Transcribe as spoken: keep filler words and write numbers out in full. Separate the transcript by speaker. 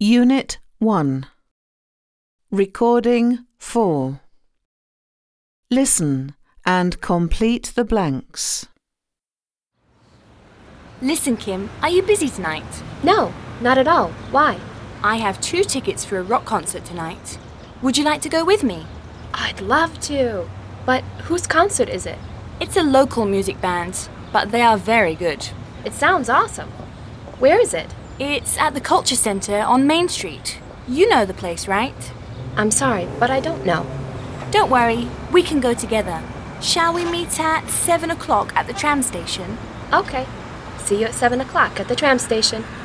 Speaker 1: Unit one. Recording four. Listen and complete the blanks.
Speaker 2: Listen, Kim, are you busy tonight?
Speaker 3: No, not at all. Why?
Speaker 2: I have two tickets for a rock concert tonight. Would you like to go with me?
Speaker 3: I'd love to. But whose concert is it?
Speaker 2: It's a local music band, but they are very good.
Speaker 3: It sounds awesome. Where is it?
Speaker 2: It's at the Culture Center on Main Street. You know the place, right?
Speaker 3: I'm sorry, but I don't know.
Speaker 2: Don't worry, we can go together. Shall we meet at seven o'clock at the tram station?
Speaker 3: Okay. See you at seven o'clock at the tram station.